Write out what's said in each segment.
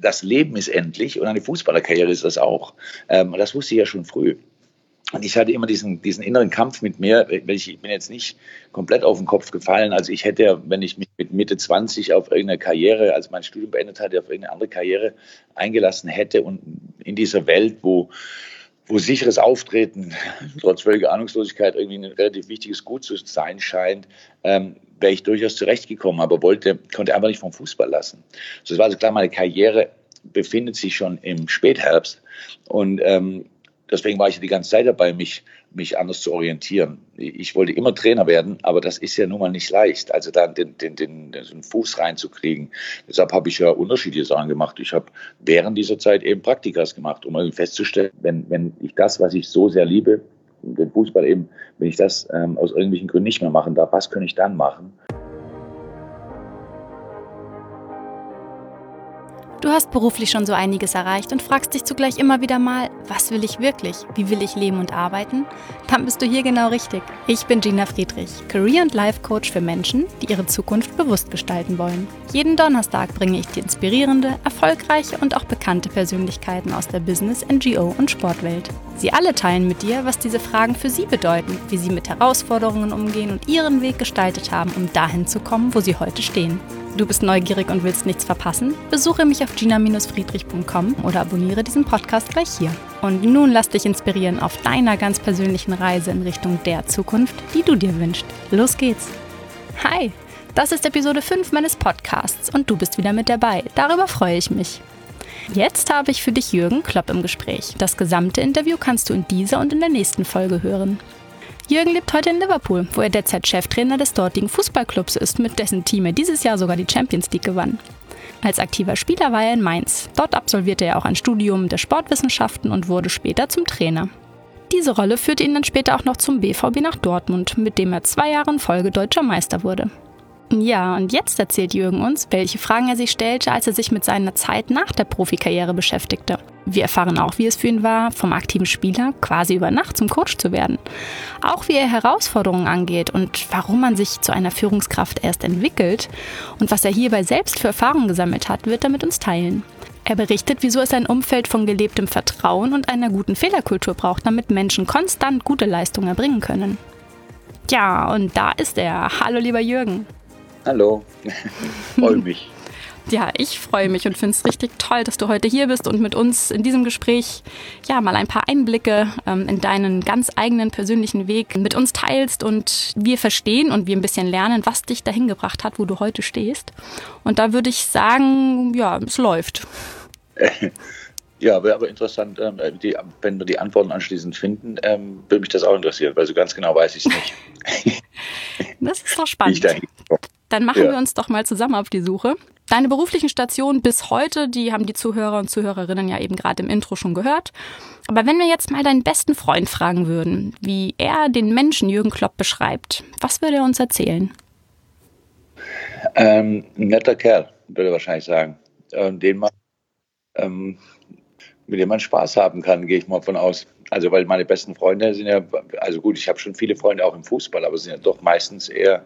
das Leben ist endlich und eine Fußballerkarriere ist das auch. Und das wusste ich ja schon früh. Und ich hatte immer diesen inneren Kampf mit mir, ich bin jetzt nicht komplett auf den Kopf gefallen. Also ich hätte, wenn ich mich mit Mitte 20 auf irgendeine Karriere, als mein Studium beendet hatte, auf irgendeine andere Karriere eingelassen hätte und in dieser Welt, wo sicheres Auftreten, trotz völliger Ahnungslosigkeit, irgendwie ein relativ wichtiges Gut zu sein scheint, wäre ich durchaus zurechtgekommen, aber konnte einfach nicht vom Fußball lassen. So, es war also klar, meine Karriere befindet sich schon im Spätherbst und deswegen war ich die ganze Zeit dabei, mich anders zu orientieren. Ich wollte immer Trainer werden, aber das ist ja nun mal nicht leicht, also da den Fuß reinzukriegen. Deshalb habe ich ja unterschiedliche Sachen gemacht. Ich habe während dieser Zeit eben Praktikas gemacht, um irgendwie festzustellen, wenn ich das, was ich so sehr liebe, den Fußball eben, wenn ich das aus irgendwelchen Gründen nicht mehr machen darf, was kann ich dann machen? Du hast beruflich schon so einiges erreicht und fragst dich zugleich immer wieder mal, was will ich wirklich? Wie will ich leben und arbeiten? Dann bist du hier genau richtig. Ich bin Gina Friedrich, Career- und Life-Coach für Menschen, die ihre Zukunft bewusst gestalten wollen. Jeden Donnerstag bringe ich dir inspirierende, erfolgreiche und auch bekannte Persönlichkeiten aus der Business-, NGO- und Sportwelt. Sie alle teilen mit dir, was diese Fragen für sie bedeuten, wie sie mit Herausforderungen umgehen und ihren Weg gestaltet haben, um dahin zu kommen, wo sie heute stehen. Du bist neugierig und willst nichts verpassen? Besuche mich auf gina-friedrich.com oder abonniere diesen Podcast gleich hier. Und nun lass dich inspirieren auf deiner ganz persönlichen Reise in Richtung der Zukunft, die du dir wünschst. Los geht's! Hi, das ist Episode 5 meines Podcasts und du bist wieder mit dabei. Darüber freue ich mich. Jetzt habe ich für dich Jürgen Klopp im Gespräch. Das gesamte Interview kannst du in dieser und in der nächsten Folge hören. Jürgen lebt heute in Liverpool, wo er derzeit Cheftrainer des dortigen Fußballclubs ist, mit dessen Team er dieses Jahr sogar die Champions League gewann. Als aktiver Spieler war er in Mainz. Dort absolvierte er auch ein Studium der Sportwissenschaften und wurde später zum Trainer. Diese Rolle führte ihn dann später auch noch zum BVB nach Dortmund, mit dem er 2 Jahre in Folge deutscher Meister wurde. Ja, und jetzt erzählt Jürgen uns, welche Fragen er sich stellte, als er sich mit seiner Zeit nach der Profikarriere beschäftigte. Wir erfahren auch, wie es für ihn war, vom aktiven Spieler quasi über Nacht zum Coach zu werden. Auch wie er Herausforderungen angeht und warum man sich zu einer Führungskraft erst entwickelt und was er hierbei selbst für Erfahrungen gesammelt hat, wird er mit uns teilen. Er berichtet, wieso es ein Umfeld von gelebtem Vertrauen und einer guten Fehlerkultur braucht, damit Menschen konstant gute Leistungen erbringen können. Ja, und da ist er. Hallo, lieber Jürgen. Hallo, freue mich. Ja, ich freue mich und finde es richtig toll, dass du heute hier bist und mit uns in diesem Gespräch mal ein paar Einblicke in deinen ganz eigenen persönlichen Weg mit uns teilst und wir verstehen und wir ein bisschen lernen, was dich dahin gebracht hat, wo du heute stehst. Und da würde ich sagen, ja, es läuft. Ja, wäre aber interessant, wenn wir die Antworten anschließend finden, würde mich das auch interessieren, weil so ganz genau weiß ich es nicht. Das ist doch spannend. Dann machen wir uns doch mal zusammen auf die Suche. Deine beruflichen Stationen bis heute, die haben die Zuhörer und Zuhörerinnen ja eben gerade im Intro schon gehört. Aber wenn wir jetzt mal deinen besten Freund fragen würden, wie er den Menschen Jürgen Klopp beschreibt, was würde er uns erzählen? Ein netter Kerl, würde er wahrscheinlich sagen. Mit dem man Spaß haben kann, gehe ich mal von aus. Also weil meine besten Freunde sind ja, also gut, ich habe schon viele Freunde auch im Fußball, aber sind ja doch meistens eher,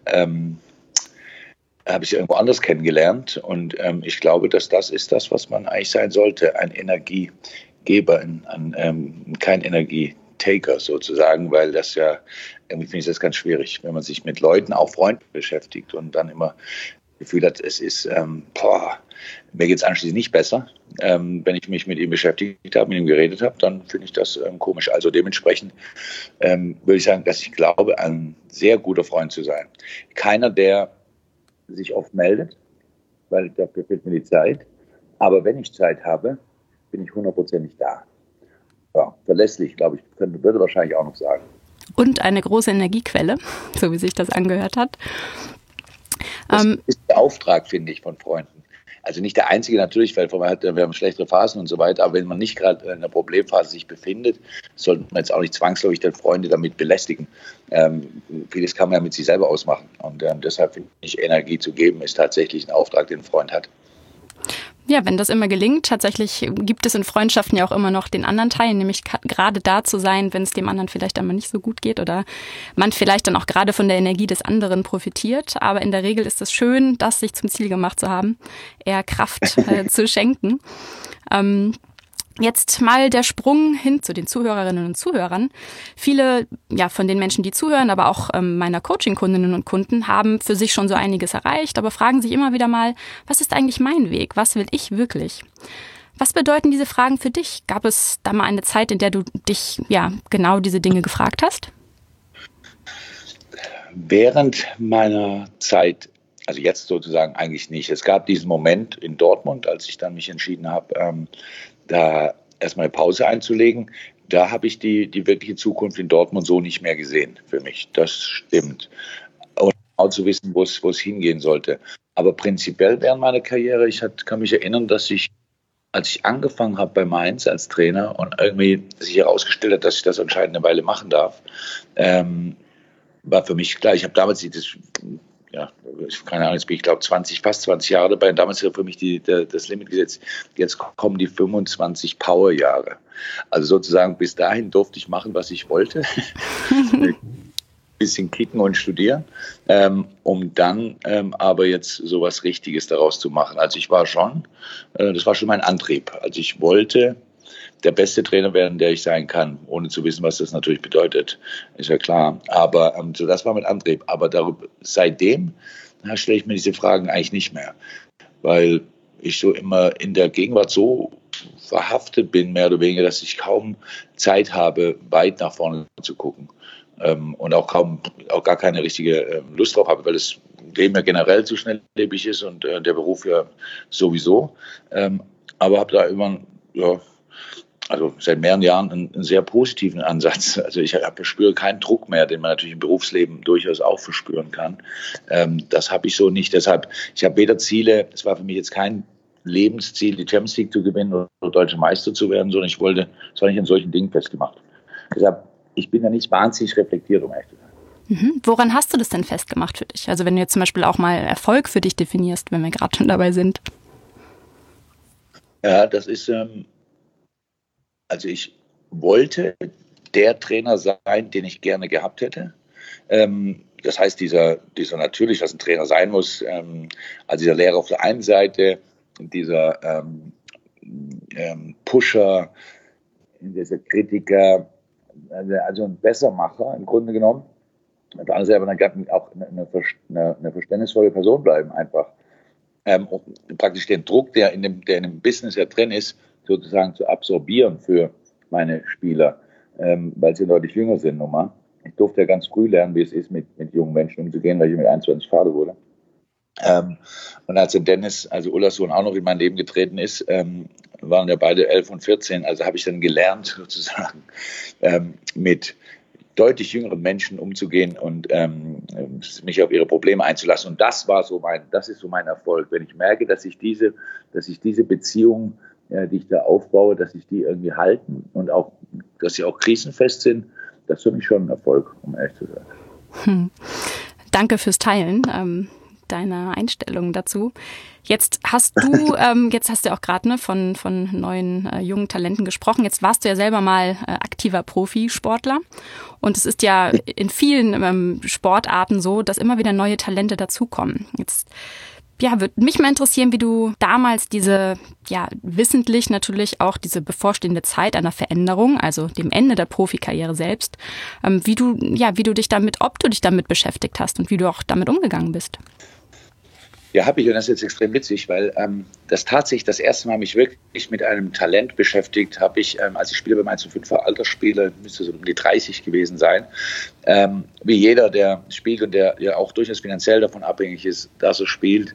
habe ich irgendwo anders kennengelernt. Und ich glaube, dass das ist das, was man eigentlich sein sollte, ein Energiegeber, kein Energietaker sozusagen, weil das ja, irgendwie finde ich das ganz schwierig, wenn man sich mit Leuten, auch Freunden beschäftigt und dann immer das Gefühl hat, es ist, mir geht es anschließend nicht besser. Wenn ich mich mit ihm beschäftigt habe, mit ihm geredet habe, dann finde ich das komisch. Also dementsprechend würde ich sagen, dass ich glaube, ein sehr guter Freund zu sein. Keiner, der sich oft meldet, weil dafür fehlt mir die Zeit. Aber wenn ich Zeit habe, bin ich 100% da. Ja, verlässlich, glaube ich, würde wahrscheinlich auch noch sagen. Und eine große Energiequelle, so wie sich das angehört hat. Das ist der Auftrag, finde ich, von Freunden. Also nicht der einzige natürlich, weil wir haben schlechtere Phasen und so weiter, aber wenn man nicht gerade in einer Problemphase sich befindet, sollte man jetzt auch nicht zwangsläufig den Freunde damit belästigen. Vieles kann man ja mit sich selber ausmachen und deshalb finde ich, Energie zu geben, ist tatsächlich ein Auftrag, den ein Freund hat. Ja, wenn das immer gelingt, tatsächlich gibt es in Freundschaften ja auch immer noch den anderen Teil, nämlich gerade da zu sein, wenn es dem anderen vielleicht einmal nicht so gut geht oder man vielleicht dann auch gerade von der Energie des anderen profitiert. Aber in der Regel ist es schön, das sich zum Ziel gemacht zu haben, eher Kraft zu schenken. Jetzt mal der Sprung hin zu den Zuhörerinnen und Zuhörern. Viele von den Menschen, die zuhören, aber auch meiner Coaching-Kundinnen und Kunden haben für sich schon so einiges erreicht, aber fragen sich immer wieder mal, was ist eigentlich mein Weg? Was will ich wirklich? Was bedeuten diese Fragen für dich? Gab es da mal eine Zeit, in der du dich genau diese Dinge gefragt hast? Während meiner Zeit, also jetzt sozusagen eigentlich nicht. Es gab diesen Moment in Dortmund, als ich dann mich entschieden habe, da erstmal eine Pause einzulegen. Da habe ich die wirkliche Zukunft in Dortmund so nicht mehr gesehen für mich. Das stimmt. Und auch zu wissen, wo es hingehen sollte. Aber prinzipiell während meiner Karriere, kann mich erinnern, dass als ich angefangen habe bei Mainz als Trainer und irgendwie sich herausgestellt hat, dass ich das anscheinend eine Weile machen darf, war für mich klar. Ich habe damals keine Ahnung, jetzt bin ich glaube fast 20 Jahre dabei. Und damals war für mich das Limit gesetzt. Jetzt kommen die 25 Powerjahre. Also sozusagen bis dahin durfte ich machen, was ich wollte. Ein bisschen kicken und studieren, um dann aber jetzt sowas Richtiges daraus zu machen. Also das war schon mein Antrieb. Also ich wollte der beste Trainer werden, der ich sein kann, ohne zu wissen, was das natürlich bedeutet, ist ja klar. Aber das war mein Antrieb. Aber seitdem stelle ich mir diese Fragen eigentlich nicht mehr, weil ich so immer in der Gegenwart so verhaftet bin, mehr oder weniger, dass ich kaum Zeit habe, weit nach vorne zu gucken. Und auch gar keine richtige Lust drauf habe, weil das Leben ja generell zu schnelllebig ist und der Beruf ja sowieso. Aber habe da immer, also seit mehreren Jahren einen sehr positiven Ansatz. Also ich verspüre keinen Druck mehr, den man natürlich im Berufsleben durchaus auch verspüren kann. Das habe ich so nicht. Deshalb, ich habe weder Ziele, es war für mich jetzt kein Lebensziel, die Champions League zu gewinnen oder Deutscher Meister zu werden, sondern es war nicht an solchen Dingen festgemacht. Deshalb, ich bin ja nicht wahnsinnig reflektiert, um ehrlich zu sein. Woran hast du das denn festgemacht für dich? Also wenn du jetzt zum Beispiel auch mal Erfolg für dich definierst, wenn wir gerade schon dabei sind. Ja, das ist... Also ich wollte der Trainer sein, den ich gerne gehabt hätte. Das heißt, dieser natürlich, was ein Trainer sein muss, also dieser Lehrer auf der einen Seite, dieser Pusher, dieser Kritiker, also ein Bessermacher im Grunde genommen. Auf der anderen Seite auch eine verständnisvolle Person bleiben einfach. Und praktisch den Druck, der in dem Business ja drin ist, sozusagen zu absorbieren für meine Spieler, weil sie deutlich jünger sind nochmal. Ich durfte ja ganz früh lernen, wie es ist, mit jungen Menschen umzugehen, weil ich mit 21 Vater wurde. Und als Dennis, also Ullas Sohn, auch noch in mein Leben getreten ist, waren ja beide 11 und 14. Also habe ich dann gelernt, sozusagen, mit deutlich jüngeren Menschen umzugehen und mich auf ihre Probleme einzulassen. Und das ist so mein Erfolg. Wenn ich merke, dass ich diese Beziehungen, die ich da aufbaue, dass sich die irgendwie halten und auch, dass sie auch krisenfest sind, das ist für mich schon ein Erfolg, um ehrlich zu sein. Danke fürs Teilen deiner Einstellung dazu. Jetzt hast du auch gerade von neuen jungen Talenten gesprochen. Jetzt warst du ja selber mal aktiver Profisportler und es ist ja in vielen Sportarten so, dass immer wieder neue Talente dazukommen. Jetzt würde mich mal interessieren, wie du damals wissentlich natürlich auch diese bevorstehende Zeit einer Veränderung, also dem Ende der Profikarriere selbst, ob du dich damit beschäftigt hast und wie du auch damit umgegangen bist. Ja, habe ich, und das ist jetzt extrem witzig, weil das tatsächlich das erste Mal mich wirklich mit einem Talent beschäftigt habe ich, als ich Spieler beim 1:5 war, Altersspieler, müsste so um die 30 gewesen sein. Wie jeder, der spielt und der ja auch durchaus finanziell davon abhängig ist, dass er spielt.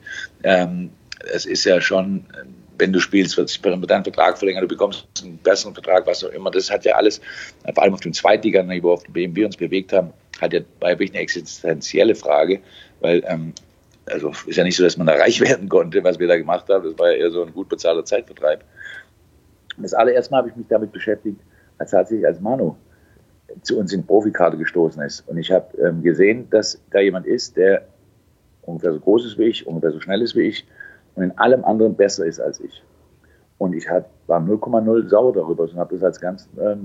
Es ist ja schon, wenn du spielst, wird sich dein Vertrag verlängern, du bekommst einen besseren Vertrag, was auch immer. Das hat ja alles, vor allem auf dem Zweitliganiveau, auf dem wir uns bewegt haben, war wirklich eine existenzielle Frage, weil also ist ja nicht so, dass man da reich werden konnte, was wir da gemacht haben. Das war ja eher so ein gut bezahlter Zeitvertreib. Und das allererste Mal habe ich mich damit beschäftigt, als tatsächlich als Manu zu uns in die Profikarte gestoßen ist. Und ich habe gesehen, dass da jemand ist, der ungefähr so groß ist wie ich, ungefähr so schnell ist wie ich, und in allem anderen besser ist als ich. Und ich war 0,0 sauer darüber und habe das als ganz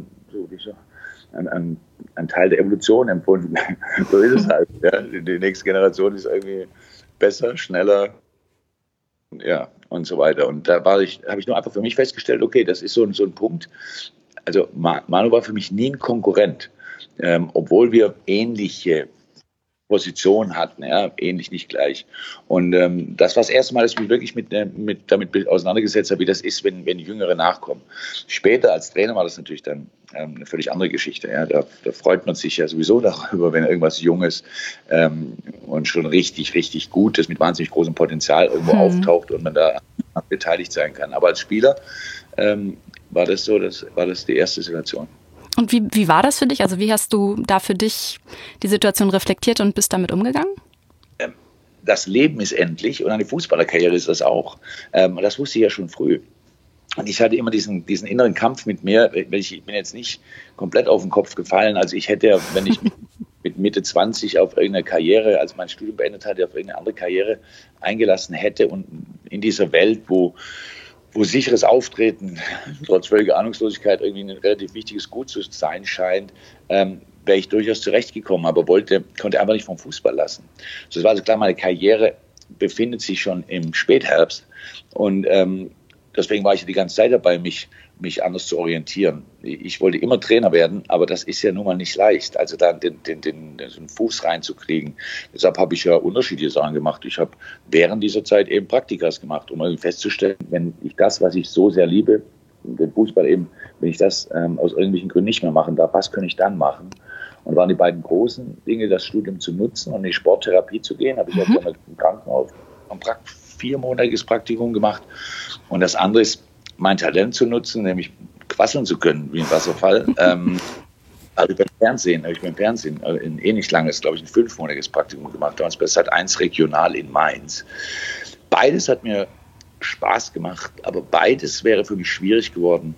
ein Teil der Evolution empfunden. So ist es halt. Ja. Die nächste Generation ist irgendwie besser, schneller, ja, und so weiter. Und da habe ich nur einfach für mich festgestellt, okay, das ist so ein Punkt. Also Manu war für mich nie ein Konkurrent, obwohl wir ähnliche Position hatten, ja, ähnlich, nicht gleich. Und das war das erste Mal, dass ich mich wirklich damit auseinandergesetzt habe, wie das ist, wenn Jüngere nachkommen. Später als Trainer war das natürlich dann eine völlig andere Geschichte. Ja. Da freut man sich ja sowieso darüber, wenn irgendwas Junges und schon richtig, richtig Gutes mit wahnsinnig großem Potenzial irgendwo auftaucht und man da beteiligt sein kann. Aber als Spieler war das die erste Situation. Und wie war das für dich? Also wie hast du da für dich die Situation reflektiert und bist damit umgegangen? Das Leben ist endlich und eine Fußballerkarriere ist das auch. Das wusste ich ja schon früh. Und ich hatte immer diesen inneren Kampf mit mir. Ich bin jetzt nicht komplett auf den Kopf gefallen. Also ich hätte, wenn ich mit Mitte 20 auf irgendeine Karriere, als mein Studium beendet hatte, auf irgendeine andere Karriere eingelassen hätte und in dieser Welt, wo sicheres Auftreten, trotz völliger Ahnungslosigkeit, irgendwie ein relativ wichtiges Gut zu sein scheint, wäre ich durchaus zurechtgekommen, aber konnte einfach nicht vom Fußball lassen. Das war also klar, meine Karriere befindet sich schon im Spätherbst und deswegen war ich die ganze Zeit dabei, mich anders zu orientieren. Ich wollte immer Trainer werden, aber das ist ja nun mal nicht leicht, also da den Fuß reinzukriegen. Deshalb habe ich ja unterschiedliche Sachen gemacht. Ich habe während dieser Zeit eben Praktikas gemacht, um irgendwie festzustellen, wenn ich das, was ich so sehr liebe, den Fußball eben, wenn ich das aus irgendwelchen Gründen nicht mehr machen darf, was kann ich dann machen? Und waren die beiden großen Dinge, das Studium zu nutzen und in die Sporttherapie zu gehen, habe ich auch im Krankenhaus ein 4-monatiges Praktikum gemacht. Und das andere ist, mein Talent zu nutzen, nämlich quasseln zu können, wie ein Wasserfall. Also beim Fernsehen ein ähnlich langes, glaube ich, ein 5-monatiges Praktikum gemacht. Damals bei Sat.1 regional in Mainz. Beides hat mir Spaß gemacht, aber beides wäre für mich schwierig geworden,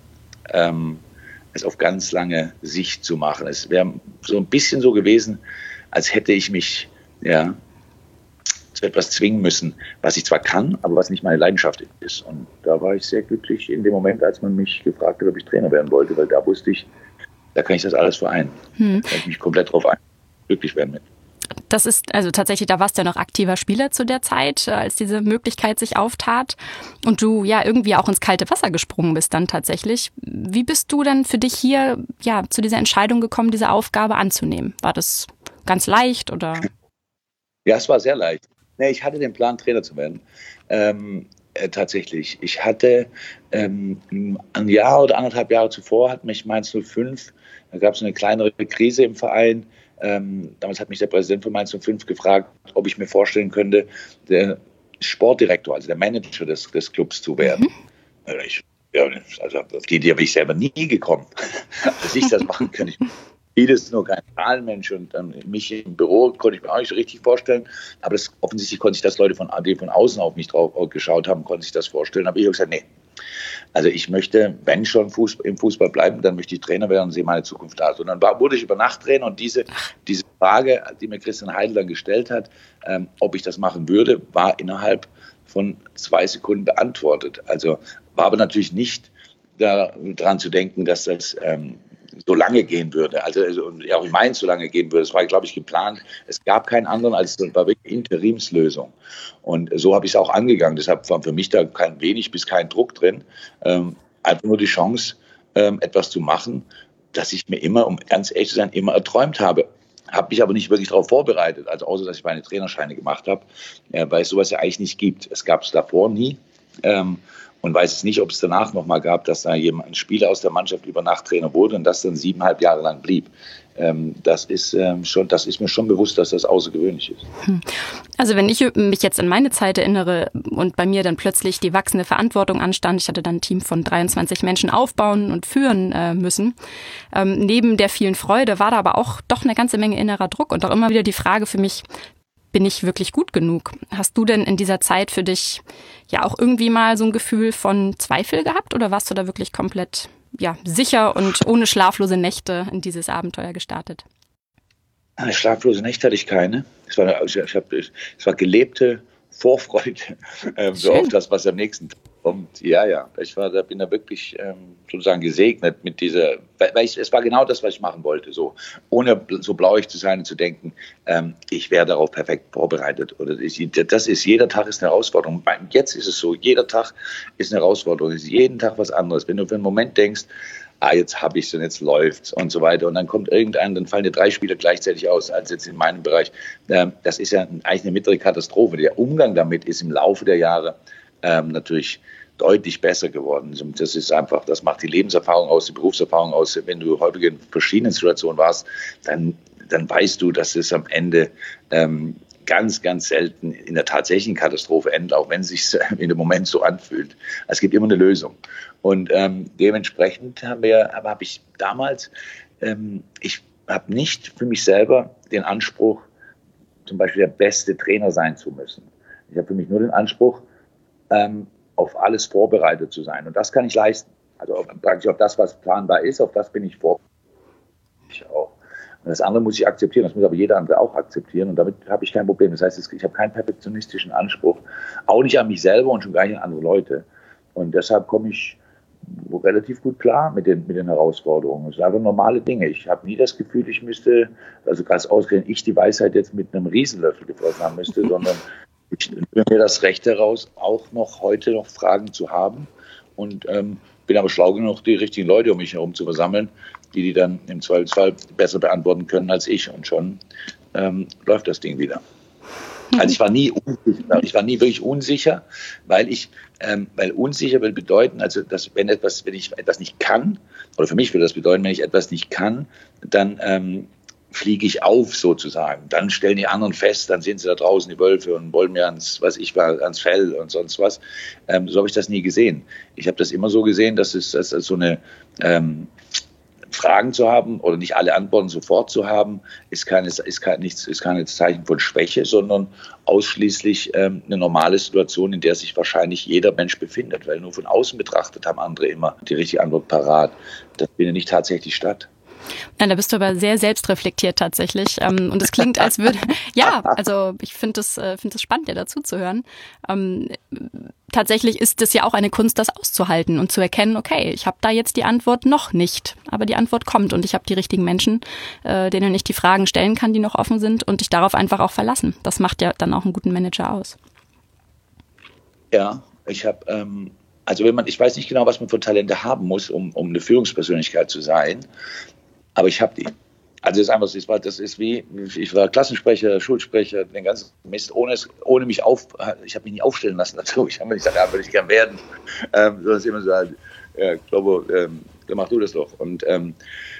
es auf ganz lange Sicht zu machen. Es wäre so ein bisschen so gewesen, als hätte ich mich, ja, zu etwas zwingen müssen, was ich zwar kann, aber was nicht meine Leidenschaft ist. Und da war ich sehr glücklich in dem Moment, als man mich gefragt hat, ob ich Trainer werden wollte, weil da wusste ich, da kann ich das alles vereinen. Da kann ich mich komplett drauf glücklich werden mit. Das ist, also tatsächlich, da warst du ja noch aktiver Spieler zu der Zeit, als diese Möglichkeit sich auftat und du ja irgendwie auch ins kalte Wasser gesprungen bist dann tatsächlich. Wie bist du dann für dich hier ja zu dieser Entscheidung gekommen, diese Aufgabe anzunehmen? War das ganz leicht oder? Ja, es war sehr leicht. Nee, ich hatte den Plan, Trainer zu werden. Tatsächlich. Ich hatte ein Jahr oder 1,5 Jahre zuvor, hat mich Mainz 05, da gab es eine kleinere Krise im Verein. Damals hat mich der Präsident von Mainz 05 gefragt, ob ich mir vorstellen könnte, der Sportdirektor, also der Manager des Clubs zu werden. Also auf die Idee bin ich selber nie gekommen, dass ich das machen könnte. Vieles nur kein Zahlenmensch und mich im Büro konnte ich mir auch nicht so richtig vorstellen. Aber offensichtlich konnte sich das Leute die von außen auf mich drauf geschaut haben, konnten sich das vorstellen. Aber ich habe gesagt, nee. Also ich möchte, wenn schon im Fußball bleiben, dann möchte ich Trainer werden und sehe meine Zukunft da. Und dann wurde ich über Nacht Trainer und diese Frage, die mir Christian Heidel dann gestellt hat, ob ich das machen würde, war innerhalb von 2 Sekunden beantwortet. Also war aber natürlich nicht daran zu denken, dass das so lange gehen würde, also auch in Mainz so lange gehen würde. Das war, glaube ich, geplant. Es gab keinen anderen, es war wirklich Interimslösung. Und so habe ich es auch angegangen. Deshalb war für mich da wenig bis kein Druck drin. Einfach nur die Chance, etwas zu machen, das ich mir immer, um ganz ehrlich zu sein, immer erträumt habe. Habe mich aber nicht wirklich darauf vorbereitet, also außer, dass ich meine Trainerscheine gemacht habe, weil es sowas ja eigentlich nicht gibt. Es gab es davor nie. Und weiß es nicht, ob es danach nochmal gab, dass da ein Spieler aus der Mannschaft über Nacht Trainer wurde und das dann 7,5 Jahre lang blieb. Das ist mir schon bewusst, dass das außergewöhnlich ist. Also wenn ich mich jetzt an meine Zeit erinnere und bei mir dann plötzlich die wachsende Verantwortung anstand, ich hatte dann ein Team von 23 Menschen aufbauen und führen müssen. Neben der vielen Freude war da aber auch doch eine ganze Menge innerer Druck und auch immer wieder die Frage für mich, bin ich wirklich gut genug? Hast du denn in dieser Zeit für dich ja auch irgendwie mal so ein Gefühl von Zweifel gehabt oder warst du da wirklich komplett sicher und ohne schlaflose Nächte in dieses Abenteuer gestartet? Schlaflose Nächte hatte ich keine. Es war gelebte Vorfreude so auf das, was am nächsten Tag kommt. Ja, bin da wirklich sozusagen gesegnet mit dieser, weil es war genau das, was ich machen wollte, so ohne so blauig zu sein und zu denken, ich wäre darauf perfekt vorbereitet. Oder jeder Tag ist eine Herausforderung. Jetzt ist es so, jeder Tag ist eine Herausforderung, es ist jeden Tag was anderes. Wenn du für einen Moment denkst, jetzt habe ich es und jetzt läuft's und so weiter. Und dann kommt dann fallen dir 3 Spieler gleichzeitig aus, als jetzt in meinem Bereich. Das ist ja eigentlich eine mittlere Katastrophe. Der Umgang damit ist im Laufe der Jahre natürlich deutlich besser geworden. Das ist einfach, das macht die Lebenserfahrung aus, die Berufserfahrung aus. Wenn du häufig in verschiedenen Situationen warst, dann weißt du, dass es am Ende ganz, ganz selten in der tatsächlichen Katastrophe endet, auch wenn es sich in dem Moment so anfühlt. Es gibt immer eine Lösung. Und dementsprechend habe ich damals, ich habe nicht für mich selber den Anspruch, zum Beispiel der beste Trainer sein zu müssen. Ich habe für mich nur den Anspruch, auf alles vorbereitet zu sein. Und das kann ich leisten. Also praktisch auf das, was planbar ist, auf das bin ich vorbereitet. Ich auch. Und das andere muss ich akzeptieren, das muss aber jeder andere auch akzeptieren und damit habe ich kein Problem. Das heißt, ich habe keinen perfektionistischen Anspruch, auch nicht an mich selber und schon gar nicht an andere Leute. Und deshalb komme ich relativ gut klar mit den Herausforderungen. Das sind einfach normale Dinge. Ich habe nie das Gefühl, ich müsste, also ganz ausgerechnet ich die Weisheit jetzt mit einem Riesenlöffel gefressen haben müsste, sondern ich nehme mir das Recht heraus, auch noch heute noch Fragen zu haben und bin aber schlau genug, die richtigen Leute um mich herum zu versammeln, die dann im Zweifelsfall besser beantworten können als ich. Und schon läuft das Ding wieder. Also ich war nie wirklich unsicher, weil unsicher will bedeuten, also wenn ich etwas nicht kann, oder für mich würde das bedeuten, wenn ich etwas nicht kann, dann fliege ich auf sozusagen. Dann stellen die anderen fest, dann sind sie da draußen, die Wölfe, und wollen mir ans Fell und sonst was. So habe ich das nie gesehen. Ich habe das immer so gesehen, dass so eine Fragen zu haben oder nicht alle Antworten sofort zu haben, ist kein Zeichen von Schwäche, sondern ausschließlich eine normale Situation, in der sich wahrscheinlich jeder Mensch befindet. Weil nur von außen betrachtet haben andere immer die richtige Antwort parat. Das findet nicht tatsächlich statt. Ja, da bist du aber sehr selbstreflektiert tatsächlich. Und es klingt, als würde, ja, also ich finde es spannend, dir dazu zu hören. Tatsächlich ist es ja auch eine Kunst, das auszuhalten und zu erkennen, okay, ich habe da jetzt die Antwort noch nicht, aber die Antwort kommt und ich habe die richtigen Menschen, denen ich die Fragen stellen kann, die noch offen sind und dich darauf einfach auch verlassen. Das macht ja dann auch einen guten Manager aus. Ja, ich habe, ich weiß nicht genau, was man für Talente haben muss, um eine Führungspersönlichkeit zu sein. Aber ich habe die. Also ich war Klassensprecher, Schulsprecher, den ganzen Mist, ohne mich ich habe mich nie aufstellen lassen dazu. Ich habe mir nicht gesagt, würde ich gern werden. Sondern es immer so, ja, glaube, dann mach du das doch. Und dann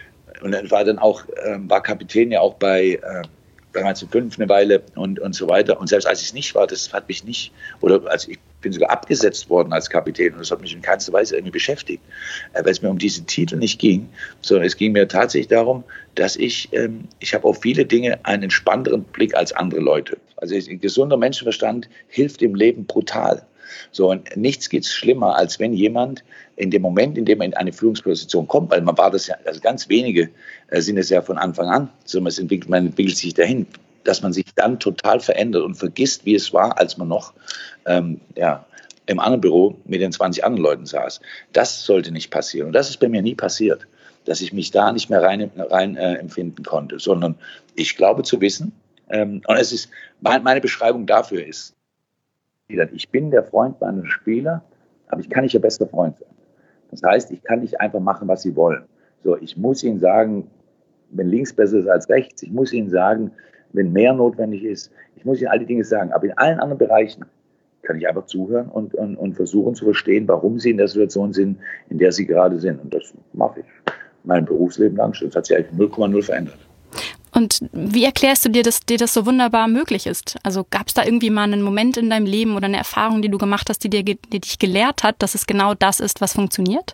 war Kapitän ja auch bei 1905 eine Weile und so weiter. Und selbst als ich es nicht war, das hat mich nicht, ich bin sogar abgesetzt worden als Kapitän und das hat mich in keinster Weise irgendwie beschäftigt, weil es mir um diesen Titel nicht ging, sondern es ging mir tatsächlich darum, dass ich habe auf viele Dinge einen entspannteren Blick als andere Leute. Also ein gesunder Menschenverstand hilft im Leben brutal. So, und nichts geht schlimmer, als wenn jemand in dem Moment, in dem er in eine Führungsposition kommt, weil man war das ja, also ganz wenige sind es ja von Anfang an, so man entwickelt sich dahin, dass man sich dann total verändert und vergisst, wie es war, als man noch im anderen Büro mit den 20 anderen Leuten saß. Das sollte nicht passieren. Und das ist bei mir nie passiert, dass ich mich da nicht mehr rein empfinden konnte, sondern ich glaube zu wissen, und es ist, meine Beschreibung dafür ist, ich bin der Freund meiner Spieler, aber ich kann nicht ihr bester Freund sein. Das heißt, ich kann nicht einfach machen, was sie wollen. So, ich muss ihnen sagen, wenn links besser ist als rechts. Ich muss ihnen sagen, wenn mehr notwendig ist. Ich muss ihnen all die Dinge sagen. Aber in allen anderen Bereichen kann ich einfach zuhören und versuchen zu verstehen, warum sie in der Situation sind, in der sie gerade sind. Und das mache ich mein Berufsleben lang schon. Das hat sich eigentlich 0,0 verändert. Und wie erklärst du dir, dass dir das so wunderbar möglich ist? Also gab es da irgendwie mal einen Moment in deinem Leben oder eine Erfahrung, die du gemacht hast, die dich gelehrt hat, dass es genau das ist, was funktioniert?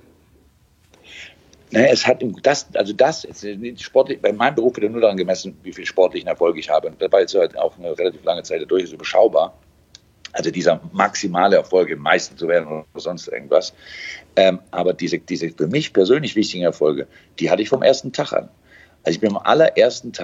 Naja, sportlich, bei meinem Beruf wird ja nur daran gemessen, wie viel sportlichen Erfolg ich habe. Und da war jetzt halt auch eine relativ lange Zeit dadurch überschaubar. Also dieser maximale Erfolg im Meister zu werden oder sonst irgendwas. Aber diese für mich persönlich wichtigen Erfolge, die hatte ich vom ersten Tag an. Also ich bin am allerersten Tag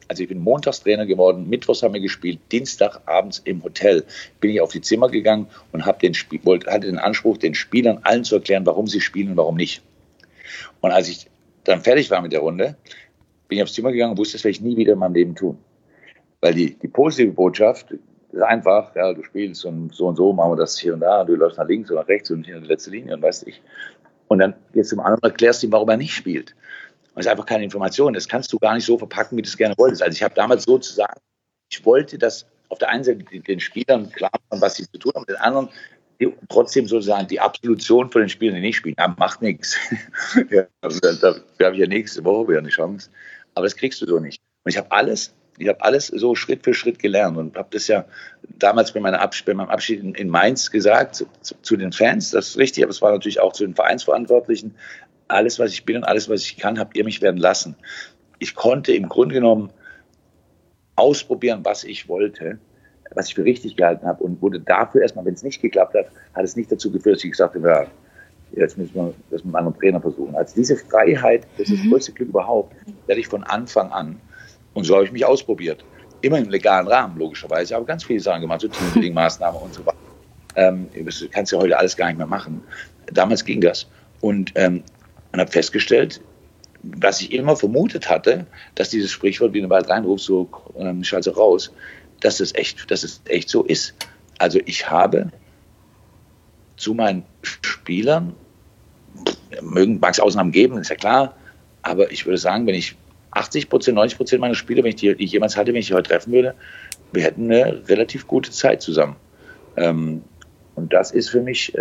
Also ich bin Montagstrainer geworden, Mittwochs haben wir gespielt, Dienstagabends im Hotel bin ich auf die Zimmer gegangen und hatte den Anspruch, den Spielern allen zu erklären, warum sie spielen und warum nicht. Und als ich dann fertig war mit der Runde, bin ich aufs Zimmer gegangen und wusste, das werde ich nie wieder in meinem Leben tun. Weil die positive Botschaft ist einfach, ja, du spielst und so machen wir das hier und da, und du läufst nach links oder nach rechts und hier in die letzte Linie und weißt ich. Und dann gehst du zum anderen und erklärst ihm, warum er nicht spielt. Das ist einfach keine Information. Das kannst du gar nicht so verpacken, wie du es gerne wolltest. Also ich habe damals sozusagen, ich wollte, dass auf der einen Seite den Spielern klar machen, was sie zu tun haben, und den anderen trotzdem sozusagen die Absolution von den Spielern, die nicht spielen. Ja, macht nichts. Ja, also da habe ich ja nächste Woche wieder eine Chance. Aber das kriegst du so nicht. Und ich habe alles so Schritt für Schritt gelernt und habe das ja damals bei meinem Abschied in Mainz gesagt zu den Fans. Das ist richtig, aber es war natürlich auch zu den Vereinsverantwortlichen. Alles, was ich bin und alles, was ich kann, habt ihr mich werden lassen. Ich konnte im Grunde genommen ausprobieren, was ich wollte, was ich für richtig gehalten habe, und wurde dafür erstmal, wenn es nicht geklappt hat, hat es nicht dazu geführt, dass ich gesagt habe, ja, jetzt müssen wir das mit einem anderen Trainer versuchen. Also diese Freiheit, das ist das größte Glück überhaupt, werde ich von Anfang an. Und so habe ich mich ausprobiert. Immer im legalen Rahmen, logischerweise, aber ganz viele Sachen gemacht, so Teambuilding-Maßnahmen und so weiter. Das kannst du ja heute alles gar nicht mehr machen. Damals ging das. Und habe festgestellt, was ich immer vermutet hatte, dass dieses Sprichwort, wie du bald reinrufst, so schalte raus, dass es echt so ist. Also ich habe zu meinen Spielern, mag es Ausnahmen geben, ist ja klar, aber ich würde sagen, wenn ich 80%, 90% meiner Spieler, wenn ich die jemals hatte, wenn ich die heute treffen würde, wir hätten eine relativ gute Zeit zusammen. Und das ist für mich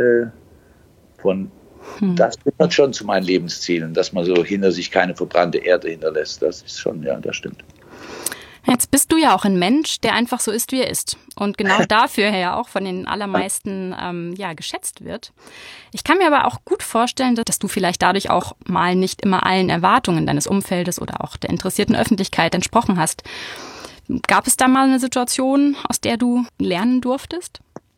das gehört schon zu meinen Lebenszielen, dass man so hinter sich keine verbrannte Erde hinterlässt. Das ist schon, ja, das stimmt. Jetzt bist du ja auch ein Mensch, der einfach so ist, wie er ist. Und genau dafür ja auch von den allermeisten geschätzt wird. Ich kann mir aber auch gut vorstellen, dass du vielleicht dadurch auch mal nicht immer allen Erwartungen deines Umfeldes oder auch der interessierten Öffentlichkeit entsprochen hast. Gab es da mal eine Situation, aus der du lernen durftest?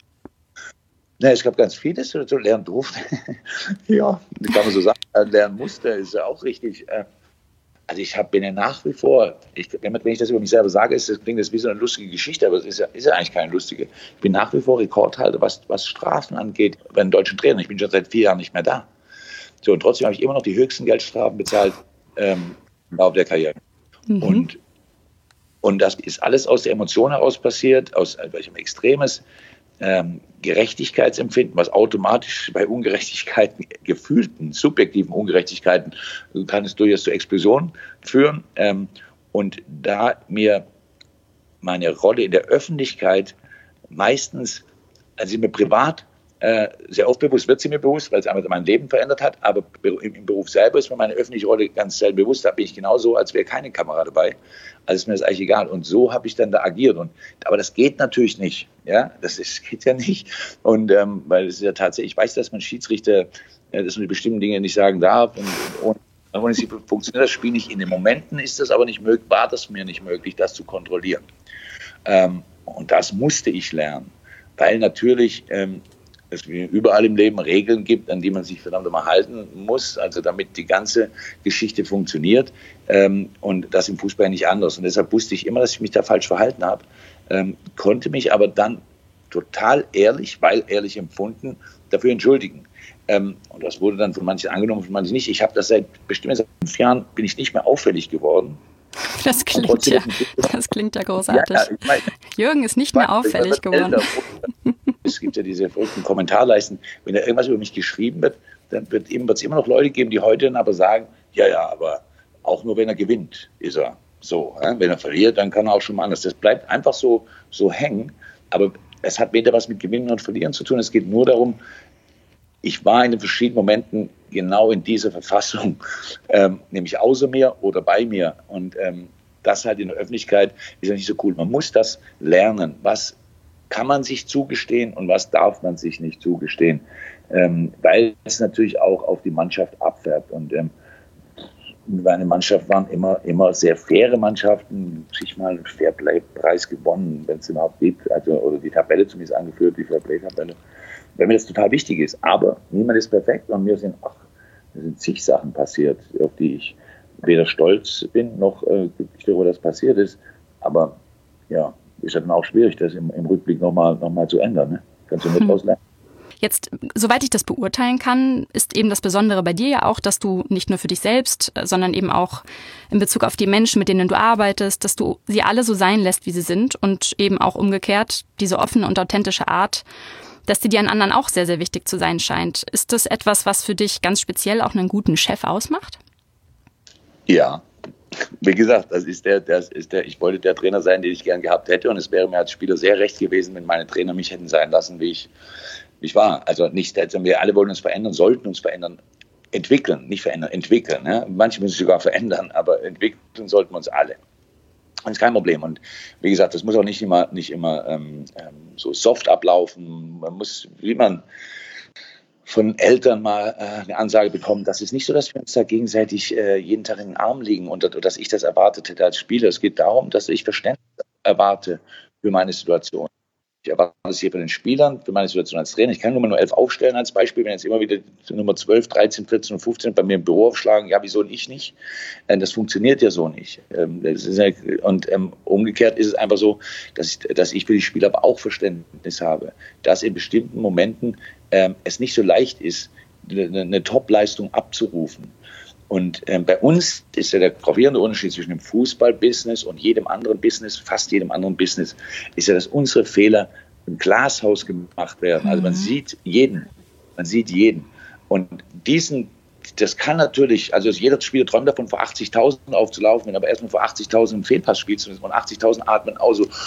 Ja, es gab ganz vieles, was ich lernen durfte. Ja, kann man so sagen. Lernen musste, ist ja auch richtig. Also bin ja nach wie vor, wenn ich das über mich selber sage, klingt das wie so eine lustige Geschichte, aber es ist ja eigentlich keine lustige. Ich bin nach wie vor Rekordhalter, was Strafen angeht, bei den deutschen Trainern. Ich bin schon seit 4 Jahren nicht mehr da. So, und trotzdem habe ich immer noch die höchsten Geldstrafen bezahlt im Laufe der Karriere. Und das ist alles aus der Emotion heraus passiert, aus welchem extremes Gerechtigkeitsempfinden, was automatisch bei Ungerechtigkeiten, gefühlten, subjektiven Ungerechtigkeiten, kann es durchaus zur Explosion führen. Und da mir meine Rolle in der Öffentlichkeit meistens, also mir privat sehr oft bewusst, wird sie mir bewusst, weil es einfach mein Leben verändert hat, aber im Beruf selber ist mir meine öffentliche Rolle ganz selten bewusst. Da bin ich genauso, als wäre keine Kamera dabei. Also ist mir das eigentlich egal. Und so habe ich dann da agiert. Aber das geht natürlich nicht. Ja, geht ja nicht. Und weil es ist ja tatsächlich, ich weiß, dass man Schiedsrichter, dass man die bestimmten Dinge nicht sagen darf. Und ohne sie funktioniert das Spiel nicht. In den Momenten ist das aber nicht möglich, war das mir nicht möglich, das zu kontrollieren. Und das musste ich lernen. Weil natürlich es wie überall im Leben Regeln gibt, an die man sich verdammt mal halten muss, also damit die ganze Geschichte funktioniert, und das im Fußball nicht anders. Und deshalb wusste ich immer, dass ich mich da falsch verhalten habe, konnte mich aber dann total ehrlich, weil ehrlich empfunden, dafür entschuldigen. Und das wurde dann von manchen angenommen, von manchen nicht. Ich habe das seit 5 Jahren, bin ich nicht mehr auffällig geworden. Das klingt ja großartig. Ja, ich meine, Jürgen ist nicht mehr auffällig geworden. Es gibt ja diese verrückten Kommentarleisten. Wenn da irgendwas über mich geschrieben wird, dann wird es immer noch Leute geben, die heute dann aber sagen, ja, aber auch nur wenn er gewinnt, ist er so. Ja? Wenn er verliert, dann kann er auch schon mal anders. Das bleibt einfach so hängen. Aber es hat weder was mit Gewinnen und Verlieren zu tun. Es geht nur darum, ich war in den verschiedenen Momenten genau in dieser Verfassung, nämlich außer mir oder bei mir. Und das halt in der Öffentlichkeit ist ja nicht so cool. Man muss das lernen. Was kann man sich zugestehen und was darf man sich nicht zugestehen? Weil es natürlich auch auf die Mannschaft abfärbt. Und meine Mannschaft waren immer sehr faire Mannschaften, sich mal einen Fairplay-Preis gewonnen, wenn es überhaupt gibt. Also, oder die Tabelle zumindest angeführt, die Fairplay-Tabelle. Weil mir das total wichtig ist. Aber niemand ist perfekt und mir sind zig Sachen passiert, auf die ich weder stolz bin, noch glücklich darüber, dass passiert ist. Aber ja, ist ja dann auch schwierig, das im Rückblick noch mal zu ändern. Ne? Kannst du nicht auslernen. Jetzt, soweit ich das beurteilen kann, ist eben das Besondere bei dir ja auch, dass du nicht nur für dich selbst, sondern eben auch in Bezug auf die Menschen, mit denen du arbeitest, dass du sie alle so sein lässt, wie sie sind und eben auch umgekehrt diese offene und authentische Art, dass die dir an anderen auch sehr, sehr wichtig zu sein scheint. Ist das etwas, was für dich ganz speziell auch einen guten Chef ausmacht? Ja, wie gesagt, ich wollte der Trainer sein, den ich gern gehabt hätte, und es wäre mir als Spieler sehr recht gewesen, wenn meine Trainer mich hätten sein lassen, wie ich war. Also nicht, wir alle wollen uns verändern, sollten uns verändern, entwickeln, nicht verändern, entwickeln. Ne? Manche müssen sich sogar verändern, aber entwickeln sollten wir uns alle. Das ist kein Problem. Und wie gesagt, das muss auch nicht immer so soft ablaufen. Man muss, wie man von Eltern mal eine Ansage bekommen, das ist nicht so, dass wir uns da gegenseitig jeden Tag in den Arm liegen und dass ich das erwartet hätte als Spieler. Es geht darum, dass ich Verständnis erwarte für meine Situation. Ich erwarte es hier bei den Spielern, für meine Situation als Trainer. Ich kann Nummer 11 aufstellen als Beispiel, wenn jetzt immer wieder Nummer 12, 13, 14 und 15 bei mir im Büro aufschlagen, ja, wieso und ich nicht? Das funktioniert ja so nicht. Umgekehrt ist es einfach so, dass ich für die Spieler aber auch Verständnis habe, dass in bestimmten Momenten es nicht so leicht ist, eine Top-Leistung abzurufen. Und bei uns ist ja der gravierende Unterschied zwischen dem Fußball-Business und jedem anderen Business, fast jedem anderen Business, ist ja, dass unsere Fehler im Glashaus gemacht werden. Also man sieht jeden. Und das kann natürlich, also jeder Spieler träumt davon, vor 80.000 aufzulaufen, wenn aber erstmal vor 80.000 einen Fehlpass spielt und 80.000 atmen auch so,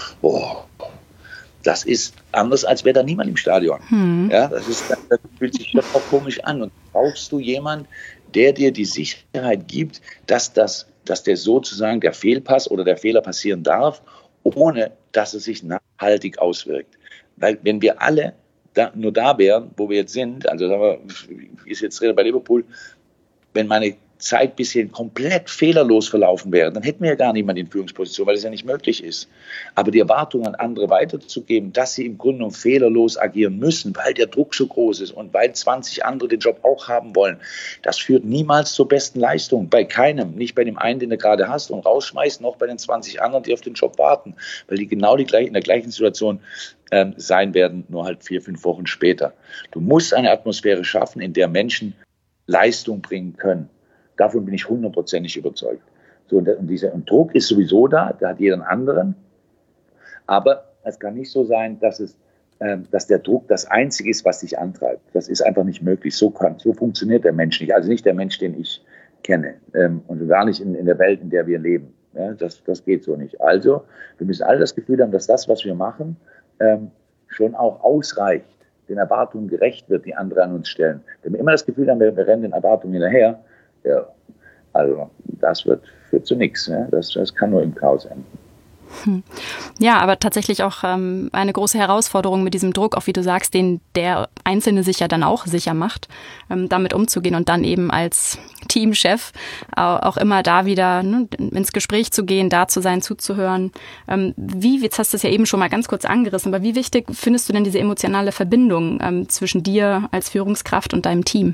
das ist anders, als wäre da niemand im Stadion. Ja, das fühlt sich doch auch komisch an. Und brauchst du jemanden, der dir die Sicherheit gibt, dass der sozusagen der Fehlpass oder der Fehler passieren darf, ohne dass es sich nachhaltig auswirkt. Weil wenn wir alle nur da wären, wo wir jetzt sind, also sagen wir, ich ist jetzt Trainer bei Liverpool, wenn meine Zeit bisher komplett fehlerlos verlaufen wäre, dann hätten wir ja gar niemanden in Führungsposition, weil das ja nicht möglich ist. Aber die Erwartung an andere weiterzugeben, dass sie im Grunde genommen fehlerlos agieren müssen, weil der Druck so groß ist und weil 20 andere den Job auch haben wollen, das führt niemals zur besten Leistung. Bei keinem, nicht bei dem einen, den du gerade hast und rausschmeißt, noch bei den 20 anderen, die auf den Job warten, weil die genau in der gleichen Situation sein werden, nur halt 4-5 Wochen später. Du musst eine Atmosphäre schaffen, in der Menschen Leistung bringen können. Davon bin ich 100%ig überzeugt. So, und Druck ist sowieso da hat jeder einen anderen. Aber es kann nicht so sein, dass der Druck das Einzige ist, was dich antreibt. Das ist einfach nicht möglich. So funktioniert der Mensch nicht. Also nicht der Mensch, den ich kenne. Und gar nicht in der Welt, in der wir leben. Ja, das geht so nicht. Also, wir müssen alle das Gefühl haben, dass das, was wir machen, schon auch ausreicht, den Erwartungen gerecht wird, die andere an uns stellen. Wenn wir immer das Gefühl haben, wir rennen den Erwartungen hinterher, ja, also das führt zu nichts. Ne? Das kann nur im Chaos enden. Ja, aber tatsächlich auch eine große Herausforderung mit diesem Druck, auch wie du sagst, den der Einzelne sich ja dann auch sicher macht, damit umzugehen und dann eben als Teamchef auch immer da wieder ins Gespräch zu gehen, da zu sein, zuzuhören. Jetzt hast du es ja eben schon mal ganz kurz angerissen, aber wie wichtig findest du denn diese emotionale Verbindung zwischen dir als Führungskraft und deinem Team?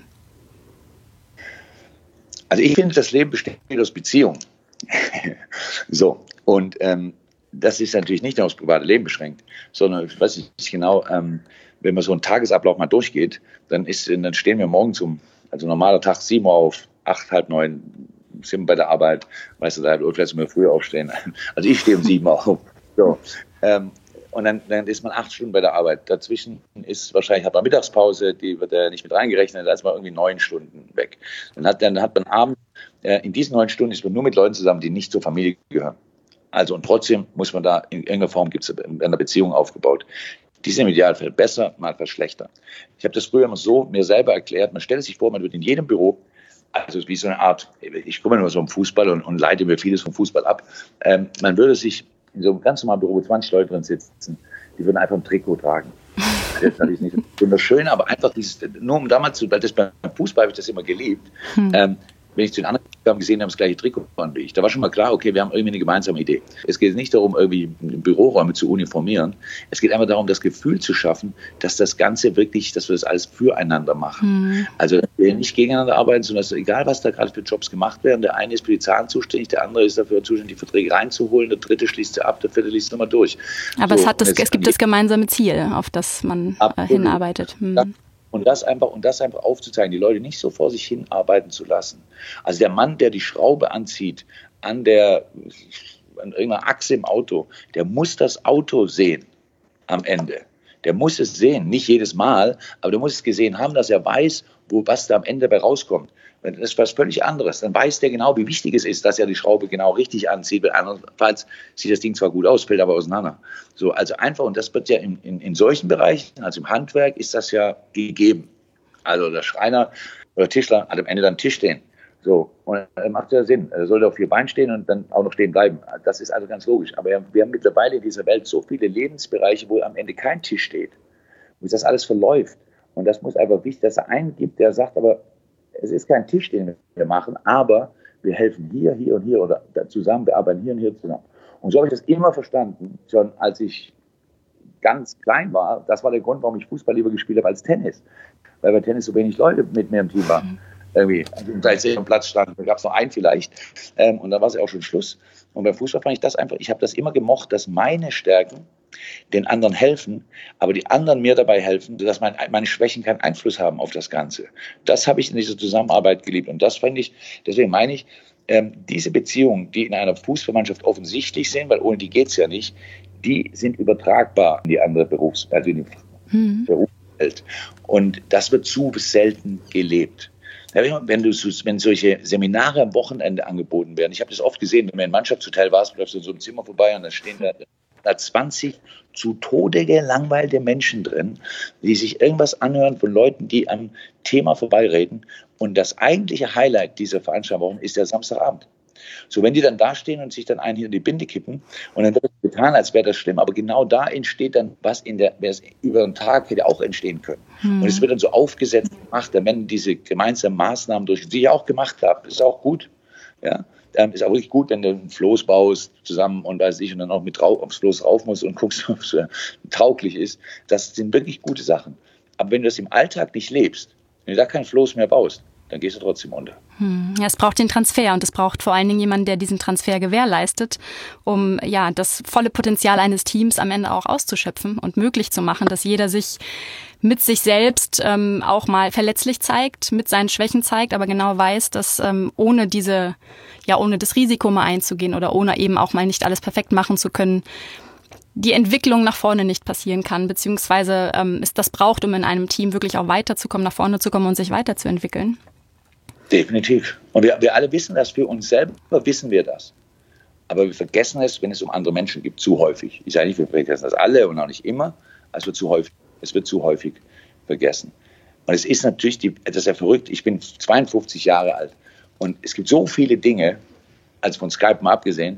Also ich finde, das Leben besteht aus Beziehungen. So, und das ist natürlich nicht nur aufs private Leben beschränkt, sondern ich weiß nicht genau, wenn man so einen Tagesablauf mal durchgeht, dann stehen wir morgens also normaler Tag 7 Uhr auf, 8, halb 9 sind wir bei der Arbeit, weißt du, da vielleicht müssen wir früher aufstehen. Also ich stehe um 7 Uhr auf. So, und dann ist man 8 Stunden bei der Arbeit. Dazwischen hat man Mittagspause, die wird ja nicht mit reingerechnet, da ist man irgendwie 9 Stunden weg. Dann hat man abends, in diesen 9 Stunden ist man nur mit Leuten zusammen, die nicht zur Familie gehören. Also und trotzdem muss man da in irgendeiner Form gibt es eine Beziehung aufgebaut. Die sind im Idealfall besser, manchmal schlechter. Ich habe das früher immer so mir selber erklärt, man stellt sich vor, man wird in jedem Büro, also wie so eine Art, ich komme immer so im Fußball und leite mir vieles vom Fußball ab, man würde sich in so einem ganz normalen Büro, wo 20 Leute drin sitzen, die würden einfach ein Trikot tragen. Das ist nicht wunderschön, aber einfach nur um damals weil beim Fußball habe ich das immer geliebt, wenn ich zu den anderen gesehen habe, das gleiche Trikot an wie ich. Da war schon mal klar, okay, wir haben irgendwie eine gemeinsame Idee. Es geht nicht darum, irgendwie Büroräume zu uniformieren. Es geht einfach darum, das Gefühl zu schaffen, dass das Ganze wirklich, dass wir das alles füreinander machen. Also, dass wir nicht gegeneinander arbeiten, sondern dass egal, was da gerade für Jobs gemacht werden, der eine ist für die Zahlen zuständig, der andere ist dafür zuständig, die Verträge reinzuholen, der dritte schließt sie ab, der vierte liest nochmal durch. Aber so, es gibt das gemeinsame Ziel, auf das man hinarbeitet. Und das einfach aufzuzeigen, die Leute nicht so vor sich hin arbeiten zu lassen. Also der Mann, der die Schraube anzieht an irgendeiner Achse im Auto, der muss das Auto sehen am Ende. Der muss es sehen, nicht jedes Mal, aber der muss es gesehen haben, dass er weiß, was da am Ende dabei rauskommt. Das ist was völlig anderes. Dann weiß der genau, wie wichtig es ist, dass er die Schraube genau richtig anzieht. Weil andernfalls sieht das Ding zwar gut aus, fällt aber auseinander. So, also einfach, und das wird ja in solchen Bereichen, also im Handwerk, ist das ja gegeben. Also der Schreiner oder Tischler hat am Ende dann einen Tisch stehen. So, und das macht ja Sinn. Er sollte auf 4 Beinen stehen und dann auch noch stehen bleiben. Das ist also ganz logisch. Aber wir haben mittlerweile in dieser Welt so viele Lebensbereiche, wo am Ende kein Tisch steht. Wo das alles verläuft. Und das muss einfach wichtig, dass es einen gibt, der sagt, aber es ist kein Tisch, den wir machen, aber wir helfen hier und hier oder zusammen, wir arbeiten hier und hier zusammen. Und so habe ich das immer verstanden, schon als ich ganz klein war. Das war der Grund, warum ich Fußball lieber gespielt habe als Tennis. Weil bei Tennis so wenig Leute mit mir im Team waren. Irgendwie, als ich am Platz stand, da gab es noch einen vielleicht. Und dann war es ja auch schon Schluss. Und beim Fußball fand ich das einfach, ich habe das immer gemocht, dass meine Stärken den anderen helfen, aber die anderen mir dabei helfen, dass meine Schwächen keinen Einfluss haben auf das Ganze. Das habe ich in dieser Zusammenarbeit geliebt. Und das fand ich, deswegen meine ich, diese Beziehungen, die in einer Fußballmannschaft offensichtlich sind, weil ohne die geht es ja nicht, die sind übertragbar in die andere also in die Berufswelt. Und das wird zu selten gelebt. Wenn solche Seminare am Wochenende angeboten werden, ich habe das oft gesehen, wenn man in Mannschaftshotel war, läufst du in so einem Zimmer vorbei und dann stehen da 20 zu Tode gelangweilte Menschen drin, die sich irgendwas anhören von Leuten, die am Thema vorbeireden. Und das eigentliche Highlight dieser Veranstaltung ist der Samstagabend. So, wenn die dann da stehen und sich dann einen hinter die Binde kippen und dann wird es getan, als wäre das schlimm, aber genau da entsteht dann was über den Tag hätte auch entstehen können. Und es wird dann so aufgesetzt gemacht, dann werden diese gemeinsamen Maßnahmen durch, die ich auch gemacht habe, ist auch gut, ja. Ist auch wirklich gut, wenn du ein Floß baust zusammen und weiß ich und dann auch mit aufs Floß rauf musst und guckst, ob es tauglich ist. Das sind wirklich gute Sachen. Aber wenn du das im Alltag nicht lebst, wenn du da kein Floß mehr baust, dann gehst du trotzdem unter. Ja, es braucht den Transfer und es braucht vor allen Dingen jemanden, der diesen Transfer gewährleistet, um ja das volle Potenzial eines Teams am Ende auch auszuschöpfen und möglich zu machen, dass jeder sich mit sich selbst auch mal verletzlich zeigt, mit seinen Schwächen zeigt, aber genau weiß, dass ohne das Risiko mal einzugehen oder ohne eben auch mal nicht alles perfekt machen zu können, die Entwicklung nach vorne nicht passieren kann, beziehungsweise es das braucht, um in einem Team wirklich auch weiterzukommen, nach vorne zu kommen und sich weiterzuentwickeln. Definitiv. Und wir alle wissen das, für uns selber wissen wir das. Aber wir vergessen es, wenn es um andere Menschen geht, zu häufig. Ich sage nicht, wir vergessen das alle und auch nicht immer, aber es wird zu häufig vergessen. Und es ist natürlich, das ist ja verrückt, ich bin 52 Jahre alt und es gibt so viele Dinge, also von Skype mal abgesehen,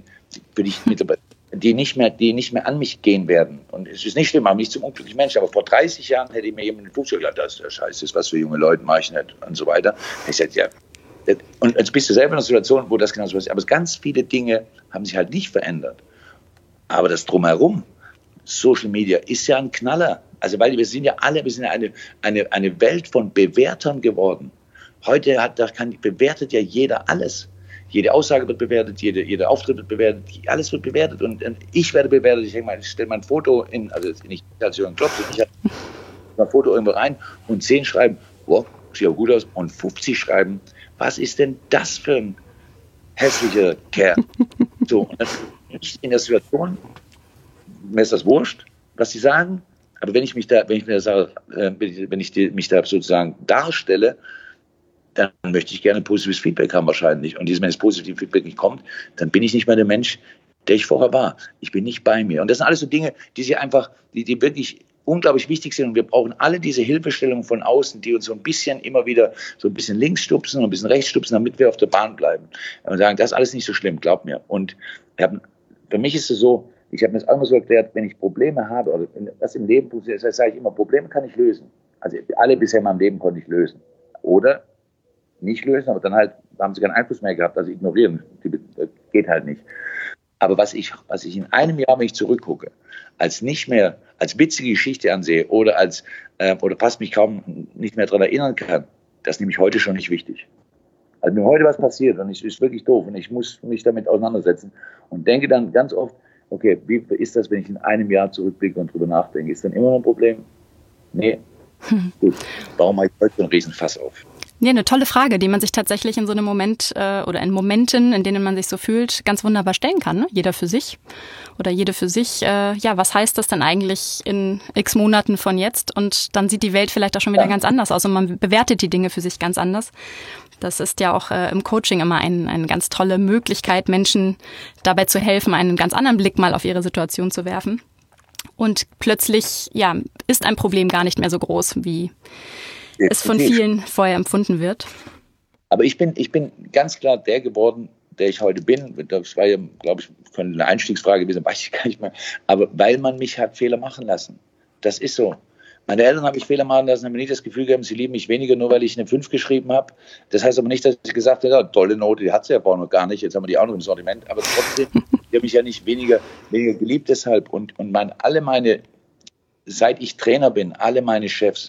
die nicht mehr an mich gehen werden. Und es ist nicht schlimm, aber nicht zum unglücklichen Menschen. Aber vor 30 Jahren hätte ich mir jemand in den Fuß gesagt, das ist der Scheiß, das ist was für junge Leute, mache ich nicht und so weiter. Ich sagte, ja. Und jetzt bist du selber in einer Situation, wo das genau so ist. Aber ganz viele Dinge haben sich halt nicht verändert. Aber das Drumherum, Social Media, ist ja ein Knaller. Also, weil wir sind ja eine Welt von Bewertern geworden. Heute bewertet ja jeder alles. Jede Aussage wird bewertet, jeder Auftritt wird bewertet, alles wird bewertet und ich werde bewertet. Ich denke mal, ich stelle mein Foto also nicht als Jürgen Klopp, ich habe mein Foto irgendwo rein und 10 schreiben, wow, sieht ja gut aus, und 50 schreiben, was ist denn das für ein hässlicher Kerl? So, und dann bin ich in der Situation, mir ist das wurscht, was sie sagen, aber wenn ich mich da sozusagen darstelle, dann möchte ich gerne positives Feedback haben wahrscheinlich. Und wenn das positive Feedback nicht kommt, dann bin ich nicht mehr der Mensch, der ich vorher war. Ich bin nicht bei mir. Und das sind alles so Dinge, die wirklich unglaublich wichtig sind. Und wir brauchen alle diese Hilfestellungen von außen, die uns so ein bisschen immer wieder so ein bisschen links stupsen und ein bisschen rechts stupsen, damit wir auf der Bahn bleiben. Und sagen, das ist alles nicht so schlimm, glaub mir. Und für mich ist es so, ich habe mir das auch immer so erklärt, wenn ich Probleme habe, oder was im Leben passiert, das sage ich immer, Probleme kann ich lösen. Also alle bisher in meinem Leben konnte ich lösen. Oder nicht lösen, aber dann halt da haben sie keinen Einfluss mehr gehabt, also ignorieren, das geht halt nicht. Aber was ich in einem Jahr, wenn ich zurückgucke, als nicht mehr als witzige Geschichte ansehe oder oder fast mich kaum nicht mehr daran erinnern kann, das nehme ich heute schon nicht wichtig. Also wenn heute was passiert und es ist wirklich doof und ich muss mich damit auseinandersetzen und denke dann ganz oft, okay, wie ist das, wenn ich in einem Jahr zurückblicke und drüber nachdenke? Ist dann immer noch ein Problem? Nee. Gut. Warum mache ich heute so einen Riesen-Fass auf? Ja, eine tolle Frage, die man sich tatsächlich in so einem Moment oder in Momenten, in denen man sich so fühlt, ganz wunderbar stellen kann. Ne? Jeder für sich oder jede für sich. Was heißt das denn eigentlich in x Monaten von jetzt? Und dann sieht die Welt vielleicht auch schon wieder ganz anders aus und man bewertet die Dinge für sich ganz anders. Das ist ja auch im Coaching immer eine ganz tolle Möglichkeit, Menschen dabei zu helfen, einen ganz anderen Blick mal auf ihre Situation zu werfen. Und plötzlich, ist ein Problem gar nicht mehr so groß, wie es von vielen vorher empfunden wird. Aber ich bin ganz klar der geworden, der ich heute bin. Das war ja, glaube ich, eine Einstiegsfrage gewesen, weiß ich gar nicht mehr. Aber weil man mich hat Fehler machen lassen. Das ist so. Meine Eltern habe ich Fehler machen lassen, haben mir nicht das Gefühl gegeben, sie lieben mich weniger, nur weil ich eine 5 geschrieben habe. Das heißt aber nicht, dass ich gesagt habe, ja, tolle Note, die hat sie ja auch noch gar nicht, jetzt haben wir die auch noch im Sortiment. Aber trotzdem, die haben mich ja nicht weniger geliebt deshalb. Und seit ich Trainer bin, alle meine Chefs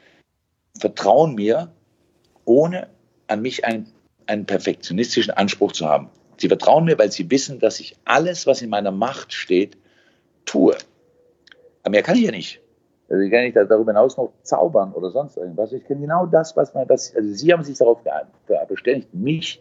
vertrauen mir, ohne an mich einen perfektionistischen Anspruch zu haben. Sie vertrauen mir, weil sie wissen, dass ich alles, was in meiner Macht steht, tue. Aber mehr kann ich ja nicht. Also ich kann nicht darüber hinaus noch zaubern oder sonst irgendwas. Ich kenne genau das, also Sie haben sich darauf beständigt, mich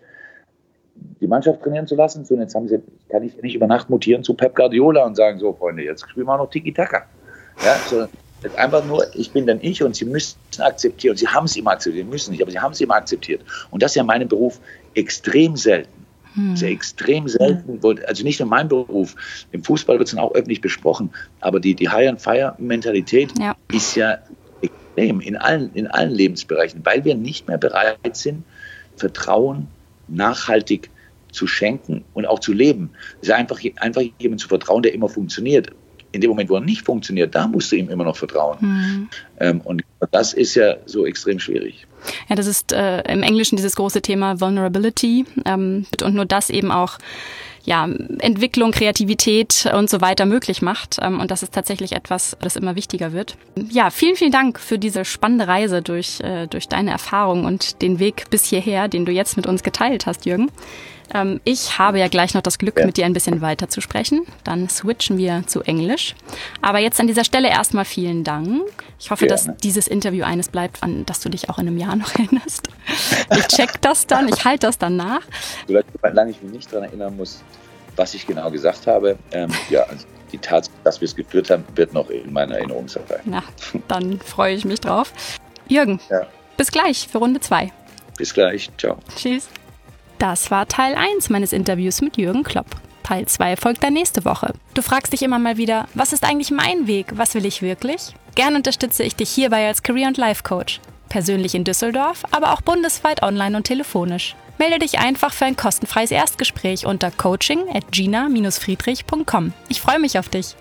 die Mannschaft trainieren zu lassen. So, und jetzt kann ich nicht über Nacht mutieren zu Pep Guardiola und sagen, so Freunde, jetzt spielen wir auch noch Tiki-Taka. Ja, so, einfach nur, ich bin dann ich und Sie müssen akzeptieren. Und Sie haben es immer akzeptiert, Sie müssen nicht, aber Sie haben es immer akzeptiert. Und das ist ja in meinem Beruf extrem selten. Sehr extrem selten, also nicht nur mein Beruf, im Fußball wird es dann auch öffentlich besprochen, aber die Hire-and-Fire-Mentalität ist ja extrem in allen Lebensbereichen, weil wir nicht mehr bereit sind, Vertrauen nachhaltig zu schenken und auch zu leben. Es ist einfach jemandem zu vertrauen, der immer funktioniert. In dem Moment, wo er nicht funktioniert, da musst du ihm immer noch vertrauen. Und das ist ja so extrem schwierig. Ja, das ist im Englischen dieses große Thema Vulnerability und nur das eben auch Entwicklung, Kreativität und so weiter möglich macht. Und das ist tatsächlich etwas, das immer wichtiger wird. Ja, vielen, vielen Dank für diese spannende Reise durch deine Erfahrung und den Weg bis hierher, den du jetzt mit uns geteilt hast, Jürgen. Ich habe ja gleich noch das Glück, mit dir ein bisschen weiter zu sprechen. Dann switchen wir zu Englisch. Aber jetzt an dieser Stelle erstmal vielen Dank. Ich hoffe, dass dieses Interview eines bleibt, an das du dich auch in einem Jahr noch erinnerst. Ich check das dann, ich halte das dann nach. Solange ich mich nicht daran erinnern muss, was ich genau gesagt habe, also die Tatsache, dass wir es geführt haben, wird noch in meiner Erinnerung sein. Na, dann freue ich mich drauf. Jürgen, bis gleich für Runde 2. Bis gleich, ciao. Tschüss. Das war Teil 1 meines Interviews mit Jürgen Klopp. Teil 2 folgt dann nächste Woche. Du fragst dich immer mal wieder, was ist eigentlich mein Weg? Was will ich wirklich? Gern unterstütze ich dich hierbei als Career- und Life-Coach. Persönlich in Düsseldorf, aber auch bundesweit online und telefonisch. Melde dich einfach für ein kostenfreies Erstgespräch unter coaching@gina-friedrich.com. Ich freue mich auf dich.